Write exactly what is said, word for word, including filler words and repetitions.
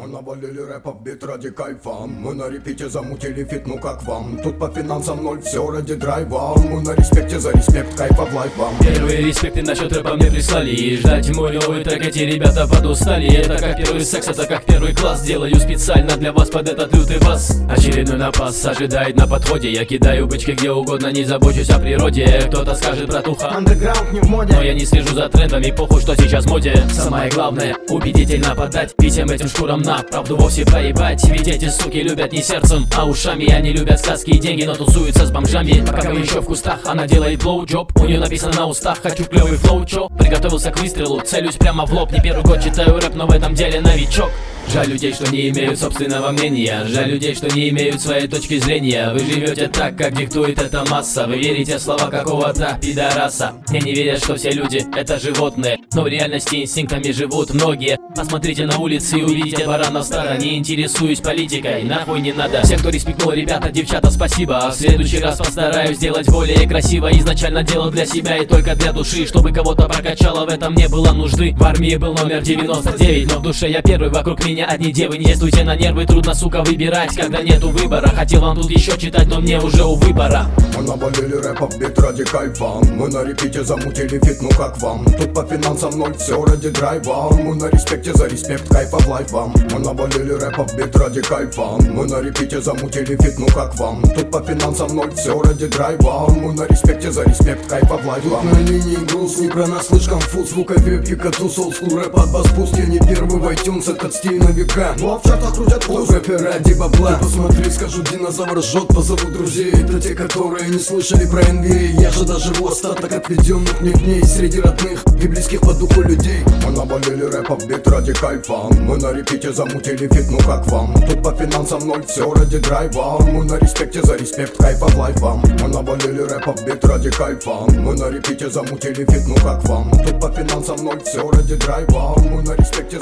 Навалили рэпа в бит ради кайфа. Мы на репите замутили фит, ну как вам? Тут по финансам ноль, все ради драйва. Мы на респекте за респект, кайфа в лайф вам. Первые респекты насчет рэпа мне прислали. И ждать мой новый трек эти ребята подустали. Это как первый секс, это как первый класс. Делаю специально для вас под этот лютый бас. Очередной напас ожидает на подходе. Я кидаю бычки где угодно, не забочусь о природе. Кто-то скажет, братуха, андеграунд не в моде. Но я не слежу за трендами, похуй, что сейчас в моде. Самое главное, убедительно подать. И всем этим шкурам на правду вовсе проебать. Ведь эти суки любят не сердцем, а ушами. Они любят сказки и деньги, но тусуются с бомжами. Пока мы еще в кустах, она делает блоу-джоб. У нее написано на устах, хочу клевый флоу, чё? Приготовился к выстрелу, целюсь прямо в лоб. Не первый год читаю рэп, но в этом деле новичок. Жаль людей, что не имеют собственного мнения. Жаль людей, что не имеют своей точки зрения. Вы живете так, как диктует эта масса. Вы верите в слова какого-то пидораса. Мне не верят, что все люди это животные, но в реальности инстинктами живут многие. Посмотрите на улице и увидите барана в стадо. Не интересуюсь политикой, нахуй не надо. Все, кто респектнул, ребята, девчата, спасибо. В следующий раз постараюсь сделать более красиво. Изначально делал для себя и только для души, чтобы кого-то прокачало, в этом не было нужды. В армии был номер девяносто девять, но в душе я первый, вокруг меня одни девы. Не действуйте на нервы, трудно, сука, выбирать, когда нету выбора. Хотел вам тут еще читать, но мне уже увы пора. Мы навалили рэпа в бит ради кайфа. Мы на репите замутили фит, ну как вам? Тут по финансам ноль, все ради драйва. Мы на респекте за респект, кайфа в лайф вам. Мы навалили рэпа в бит ради кайфа. Мы на репите замутили фит, ну как вам? Тут по финансам ноль, все ради драйва. Мы на респекте за респект, кайфа в лайф вам. На линии груз, не про нас слышь конфуз. Звука вебки, котус, олдскул рэп от бас-буст. Я не первый в iTunes, этот стиль на века. Ну а в чартах крутят плюс рэпы ради бабла. Ты посмотри, скажут, динозавр жжет, позову друзей. Это те, которые не слышали про эн би эй. Я же доживу остаток отведенных мне дней среди родных и близких по духу людей. Мы навалили рэпа в бит ради кайфа. Мы на репите замутили фит, ну как вам? Тут по финансам ноль, все ради драйва. Мы на респекте за респект, кайфа в лайф вам. Мы навалили рэпа в бит ради кайфа. Мы на репите замутили фит, ну как вам? Тут по финансам ноль, все ради драйва. Мы на респекте